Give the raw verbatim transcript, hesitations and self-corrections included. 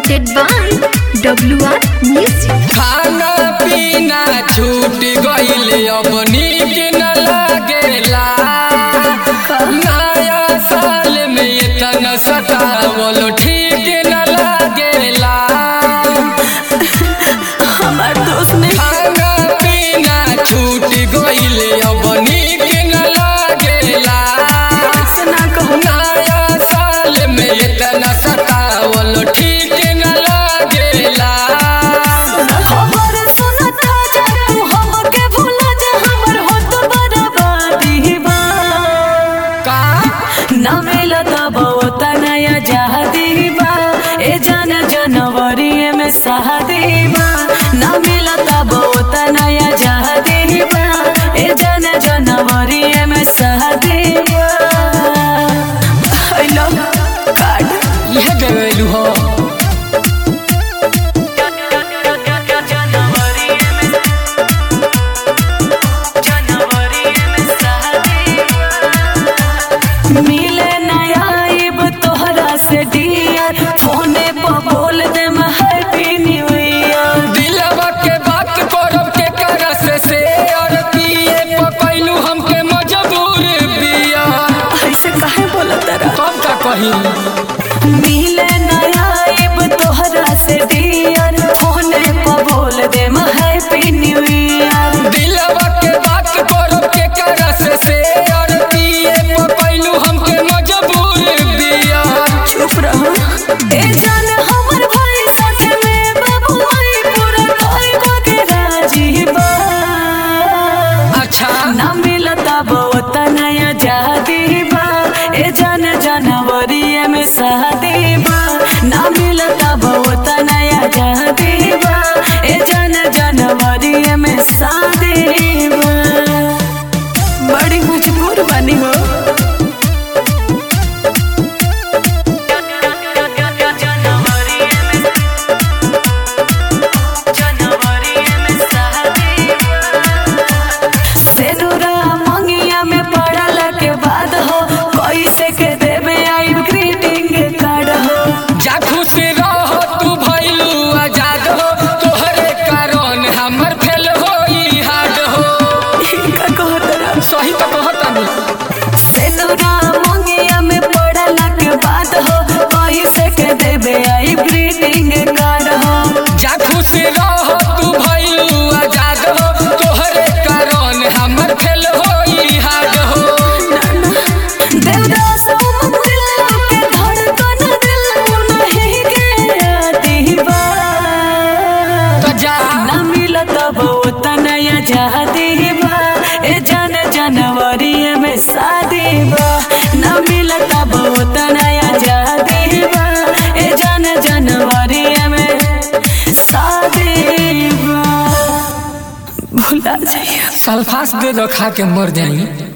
presented by W R Music। खाना पीना छूट गईल अब नीक न लागेला, नया साल में इतना सतावल ठीक न लागेला। हमार दोस्त ने खाना पीना छूट गईल अब नीक न लागेला, नया साल में इतना सतावल ठीक न लागेला। जनवरी में शादीबा ना मिलता बहुत नया जहादीबा ए जन जनवरी में शादीबा। आई लव कार्ड यह देवेलू हो मिले नया आइब तोहरा से डियर, फोने पर बोल दे हैप्पी न्यू ईयर। दिलवा के बात करब के करस से और पिए पकैलू हमके मजबूर बिया। ऐसे काहे बोलत रहा कब का कही मिले नया आइब तोहरा से डियर, फोने पर बोल दे हैप्पी न्यू ईयर। दिलवा के बात करब के करस से और पिए पकैलू हमके मजबूर बिया। चुप रहो ए जान हमर भाई साथे में बाबू आई पूरा कोई को के राजी बा। अच्छा ना मिलता बहुत नया जहादीबा ए जान जनवरी में शादीबा ना मिलता बहुत नया जहादीबा ए जान जनवरी में शादीबा। बड़ी मजबूर बनी हो सही तो कहता सेनुरा मंगिया में पड़ला के बाद हो कोई से के देबे आई ग्रीटिंग कार्ड हो। जा खुश रह तू भइलू आजाद हो, तोहरे कारण हमर फेल होई हाड हो। देवदास दिल के धड़कन दिल नहीं के दीवा तो जा ना मिलत बहुत नया जहादीबा ए जन जनवरी में शादीबा ना मिलता बहुत नया जहादीबा ए जन जनवरी में शादीबा। भुला जाइए सल्फास दे दो खा के मर जाई।